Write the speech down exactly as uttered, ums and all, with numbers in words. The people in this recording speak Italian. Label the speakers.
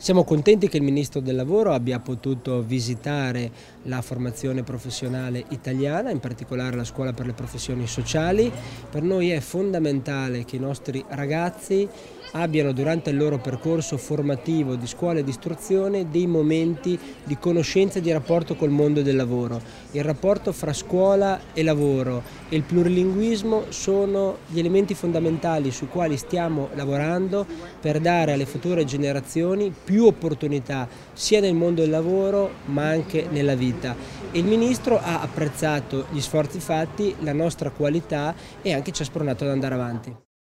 Speaker 1: Siamo contenti che il Ministro del Lavoro abbia potuto visitare la formazione professionale italiana, in particolare la Scuola per le Professioni Sociali. Per noi è fondamentale che i nostri ragazzi abbiano durante il loro percorso formativo di scuola e di istruzione dei momenti di conoscenza e di rapporto col mondo del lavoro. Il rapporto fra scuola e lavoro e il plurilinguismo sono gli elementi fondamentali sui quali stiamo lavorando per dare alle future generazioni più opportunità sia nel mondo del lavoro ma anche nella vita. E il Ministro ha apprezzato gli sforzi fatti, la nostra qualità e anche ci ha spronato ad andare avanti.